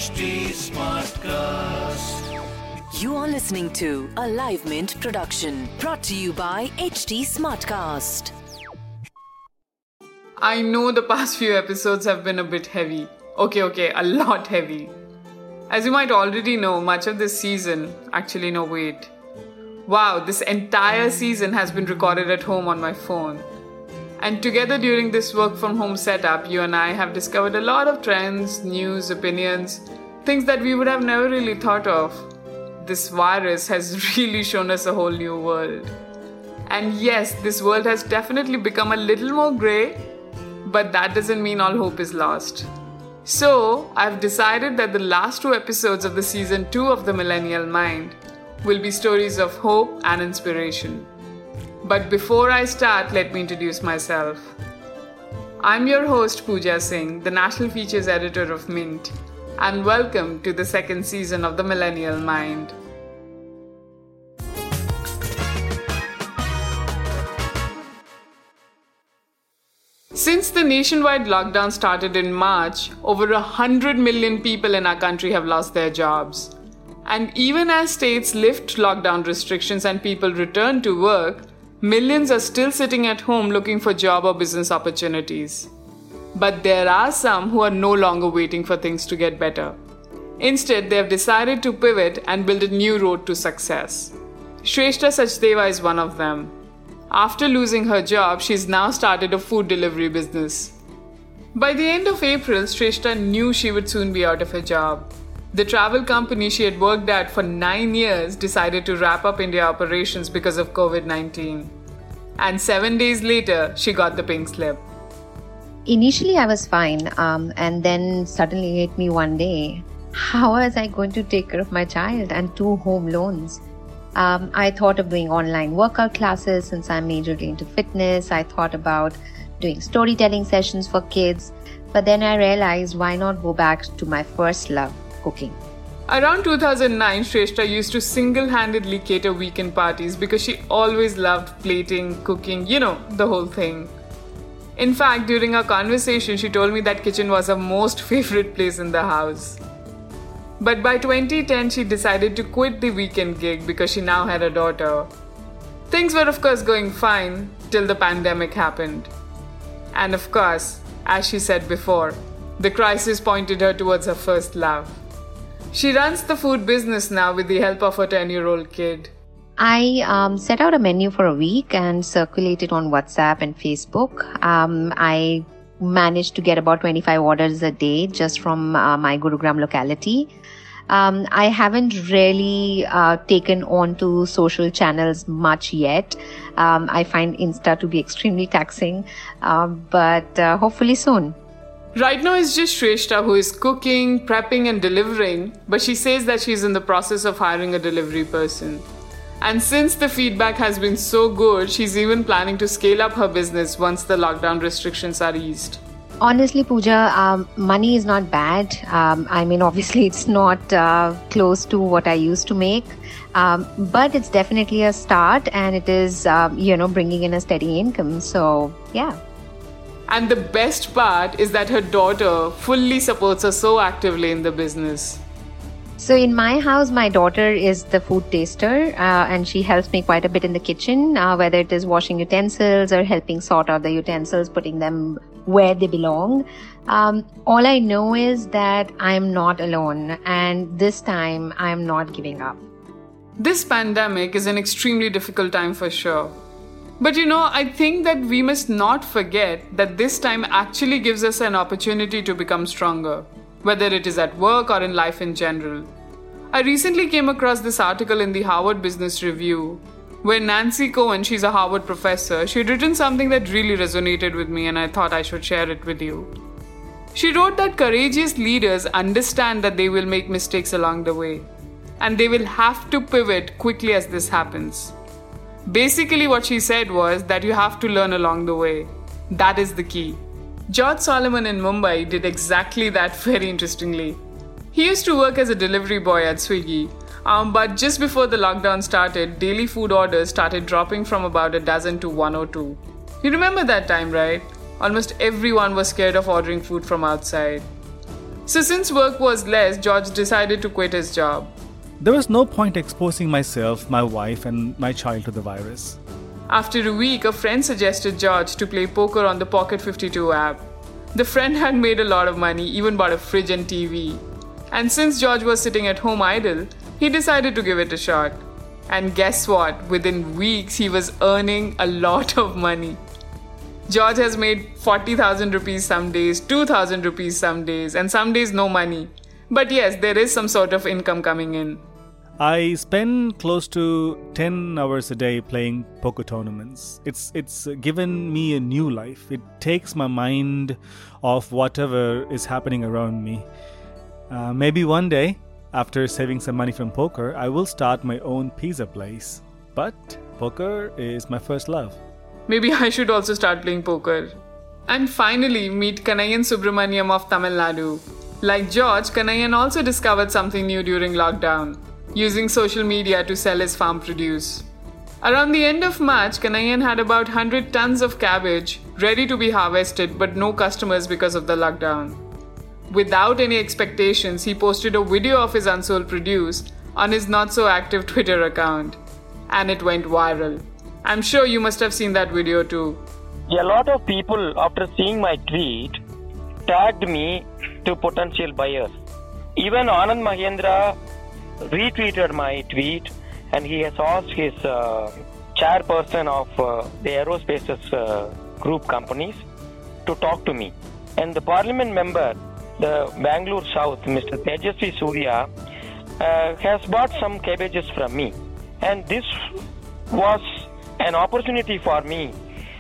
HT Smartcast. You are listening to a Live Mint production brought to you by HT Smartcast. I know the past few episodes have been a bit heavy. Okay, a lot heavy. As you might already know, much of this season, wow, this entire season has been recorded at home on my phone. And together during this work from home setup, you and I have discovered a lot of trends, news, opinions, things that we would have never really thought of. This virus has really shown us a whole new world. And yes, this world has definitely become a little more grey, but that doesn't mean all hope is lost. So, I've decided that the last 2 episodes of the season 2 of The Millennial Mind will be stories of hope and inspiration. But before I start, let me introduce myself. I'm your host Pooja Singh, the National Features Editor of Mint, and welcome to the second season of The Millennial Mind. Since the nationwide lockdown started in March, over 100 million people in our country have lost their jobs. And even as states lift lockdown restrictions and people return to work, millions are still sitting at home looking for job or business opportunities. But there are some who are no longer waiting for things to get better. Instead, they have decided to pivot and build a new road to success. Shrestha Sachdeva is one of them. After losing her job, she's now started a food delivery business. By the end of April, Shrestha knew she would soon be out of her job. The travel company she had worked at for 9 years decided to wrap up India operations because of COVID-19. And 7 days later, she got the pink slip. Initially, I was fine, and then suddenly hit me one day. How was I going to take care of my child and 2 home loans? I thought of doing online workout classes since I'm majorly into fitness. I thought about doing storytelling sessions for kids. But then I realized, why not go back to my first love, cooking? Around 2009, Shrestha used to single-handedly cater weekend parties because she always loved plating, cooking, the whole thing. In fact, during our conversation, she told me that kitchen was her most favorite place in the house. But by 2010, she decided to quit the weekend gig because she now had a daughter. Things were of course going fine till the pandemic happened. And of course, as she said before, the crisis pointed her towards her first love. She runs the food business now with the help of her 10-year-old kid. I set out a menu for a week and circulated on WhatsApp and Facebook. I managed to get about 25 orders a day just from my Gurugram locality. I haven't really taken on to social channels much yet. I find Insta to be extremely taxing, but hopefully soon. Right now it's just Shrestha who is cooking, prepping and delivering, but she says that she's in the process of hiring a delivery person. And since the feedback has been so good, she's even planning to scale up her business once the lockdown restrictions are eased. Honestly, Pooja, money is not bad. Obviously it's not close to what I used to make, but it's definitely a start and it is, bringing in a steady income. So, yeah. And the best part is that her daughter fully supports her so actively in the business. So in my house, my daughter is the food taster and she helps me quite a bit in the kitchen, whether it is washing utensils or helping sort out the utensils, putting them where they belong. All I know is that I'm not alone and this time I'm not giving up. This pandemic is an extremely difficult time for sure. But I think that we must not forget that this time actually gives us an opportunity to become stronger, whether it is at work or in life in general. I recently came across this article in the Harvard Business Review, where Nancy Cohen, she's a Harvard professor, she had written something that really resonated with me and I thought I should share it with you. She wrote that courageous leaders understand that they will make mistakes along the way, and they will have to pivot quickly as this happens. Basically what she said was that you have to learn along the way. That is the key. George Solomon in Mumbai did exactly that very interestingly. He used to work as a delivery boy at Swiggy, but just before the lockdown started, daily food orders started dropping from about a dozen to 1 or 2. You remember that time, right? Almost everyone was scared of ordering food from outside. So since work was less, George decided to quit his job. There was no point exposing myself, my wife, and my child to the virus. After a week, a friend suggested George to play poker on the Pocket 52 app. The friend had made a lot of money, even bought a fridge and TV. And since George was sitting at home idle, he decided to give it a shot. And guess what? Within weeks, he was earning a lot of money. George has made 40,000 rupees some days, 2,000 rupees some days, and some days no money. But yes, there is some sort of income coming in. I spend close to 10 hours a day playing poker tournaments. It's given me a new life. It takes my mind off whatever is happening around me. Maybe one day, after saving some money from poker, I will start my own pizza place. But poker is my first love. Maybe I should also start playing poker. And finally, meet Kanaiyan Subramaniam of Tamil Nadu. Like George, Kanaiyan also discovered something new during lockdown, using social media to sell his farm produce. Around the end of March, Kanaiyan had about 100 tons of cabbage ready to be harvested but no customers because of the lockdown. Without any expectations, he posted a video of his unsold produce on his not-so-active Twitter account. And it went viral. I'm sure you must have seen that video too. A lot of people, after seeing my tweet, tagged me to potential buyers. Even Anand Mahendra retweeted my tweet and he has asked his chairperson of the aerospace's group companies to talk to me. And the parliament member, the Bangalore South, Mr. Tejasvi Surya, has bought some cabbages from me. And this was an opportunity for me,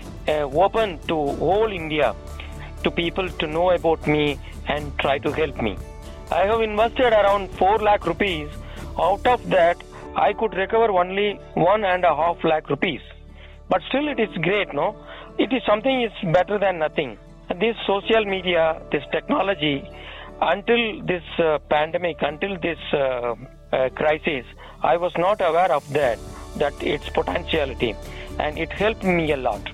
open to whole India, to people to know about me and try to help me. I have invested around 4 lakh rupees. Out of that, I could recover only 1.5 lakh rupees. But still it is great, no? It is something is better than nothing. This social media, this technology, until this pandemic, until this crisis, I was not aware of that its potentiality, and it helped me a lot.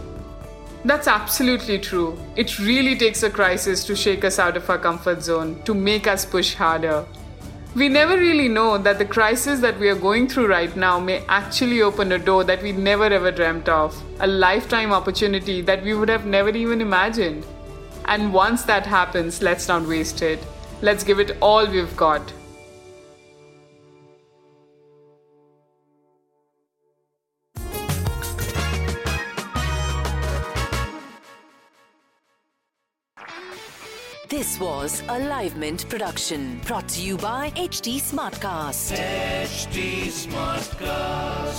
That's absolutely true. It really takes a crisis to shake us out of our comfort zone, to make us push harder. We never really know that the crisis that we are going through right now may actually open a door that we never ever dreamt of, a lifetime opportunity that we would have never even imagined. And once that happens, let's not waste it. Let's give it all we've got. This was a Live Mint production brought to you by HT Smartcast. HT Smartcast.